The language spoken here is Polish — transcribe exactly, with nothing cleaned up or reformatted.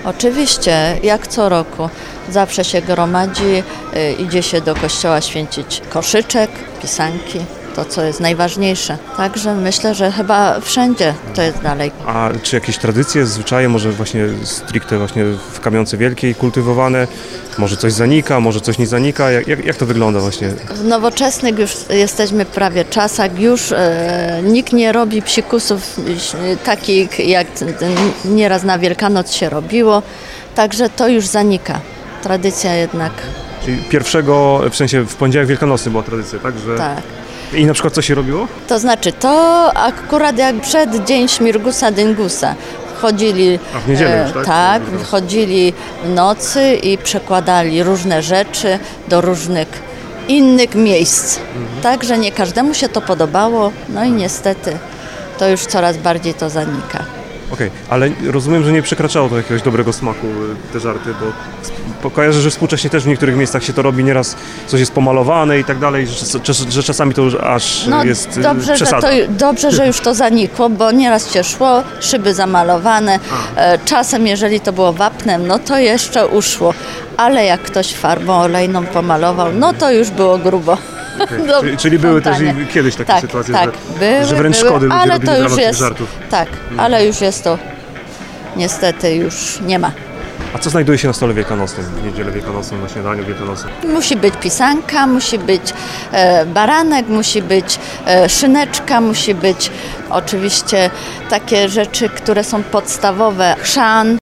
Oczywiście, jak co roku. Zawsze się gromadzi, y, idzie się do kościoła święcić koszyczek, pisanki, to co jest najważniejsze. Także myślę, że chyba wszędzie to jest dalej. A czy jakieś tradycje, zwyczaje, może właśnie stricte właśnie w Kamionce Wielkiej kultywowane? Może coś zanika, może coś nie zanika? Jak, jak, jak to wygląda właśnie? W nowoczesnych już jesteśmy prawie czasach, już e, nikt nie robi psikusów e, takich jak nieraz na Wielkanoc się robiło, także to już zanika. Tradycja jednak. Czyli pierwszego, w sensie w poniedziałek wielkanocny była tradycja, tak? Że... Tak. I na przykład co się robiło? To znaczy, to akurat jak przed dzień Śmirgusa Dyngusa. Wchodzili, A w niedzielę już, tak? tak, wchodzili w nocy i przekładali różne rzeczy do różnych innych miejsc. Mhm. Także nie każdemu się to podobało, no i niestety to już coraz bardziej to zanika. Okej, okay, ale rozumiem, że nie przekraczało to jakiegoś dobrego smaku te żarty, bo, bo kojarzę, że współcześnie też w niektórych miejscach się to robi, nieraz coś jest pomalowane i tak dalej, że, że, że czasami to już aż no, jest dobrze, przesada. Że to, dobrze, że już to zanikło, bo nieraz się szło, szyby zamalowane, A. czasem jeżeli to było wapnem, no to jeszcze uszło, ale jak ktoś farbą olejną pomalował, no to już było grubo. Okay. No, czyli, czyli były też i kiedyś takie tak, sytuacje, tak, że, były, że wręcz były, szkody ludzie ale robili to w już ramach jest, żartów. Tak, hmm. ale już jest to niestety już nie ma. A co znajduje się na stole wielkanocnym, w niedzielę wielkanocną, na śniadaniu wielkanocnym? Musi być pisanka, musi być e, baranek, musi być e, szyneczka, musi być oczywiście takie rzeczy, które są podstawowe, chrzan.